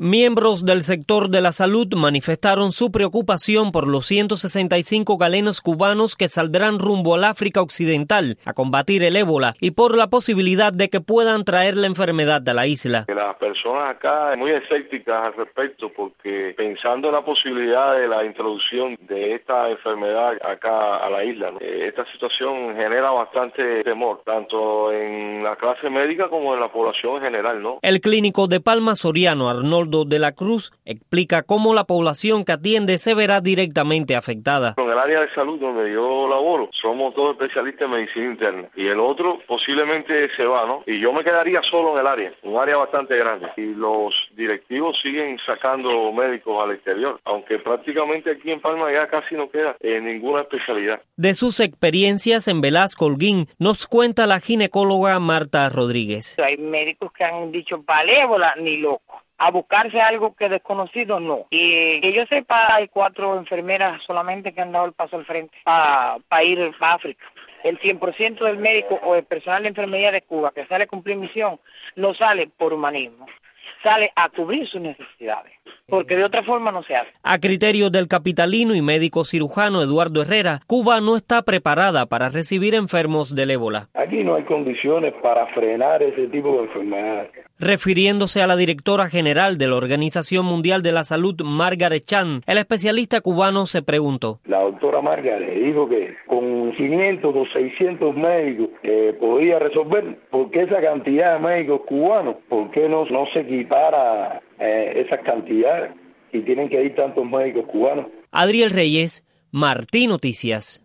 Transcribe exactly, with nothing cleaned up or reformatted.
Miembros del sector de la salud manifestaron su preocupación por los ciento sesenta y cinco galenos cubanos que saldrán rumbo al África Occidental a combatir el ébola y por la posibilidad de que puedan traer la enfermedad a la isla. Las personas acá son muy escépticas al respecto porque pensando en la posibilidad de la introducción de esta enfermedad acá a la isla, ¿no? Esta situación genera bastante temor, tanto en la clase médica como en la población en general, ¿no? El clínico de Palma Soriano, Arnoldo de la Cruz, explica cómo la población que atiende se verá directamente afectada. En el área de salud donde yo laboro, somos todos especialistas en medicina interna y el otro posiblemente se va, ¿no? Y yo me quedaría solo en el área, un área bastante grande. Y los directivos siguen sacando médicos al exterior, aunque prácticamente aquí en Palma ya casi no queda eh, ninguna especialidad. De sus experiencias en Velasco Holguín, nos cuenta la ginecóloga Marta Rodríguez. Hay médicos que han dicho, palébola, ni loco. A buscarse algo que desconocido, no. Y que yo sepa, hay cuatro enfermeras solamente que han dado el paso al frente para pa ir a África. El cien por ciento del médico o el personal de enfermería de Cuba que sale a cumplir misión no sale por humanismo, sale a cubrir sus necesidades, porque de otra forma no se hace. A criterio del capitalino y médico cirujano Eduardo Herrera, Cuba no está preparada para recibir enfermos del ébola. Aquí no hay condiciones para frenar ese tipo de enfermedades. Refiriéndose a la directora general de la Organización Mundial de la Salud, Margaret Chan, el especialista cubano se preguntó. La doctora Margaret dijo que con quinientos o seiscientos médicos eh, podía resolver. ¿Por qué esa cantidad de médicos cubanos? ¿Por qué no, no se equipara eh, esas cantidades y tienen que ir tantos médicos cubanos? Adriel Reyes, Martí Noticias.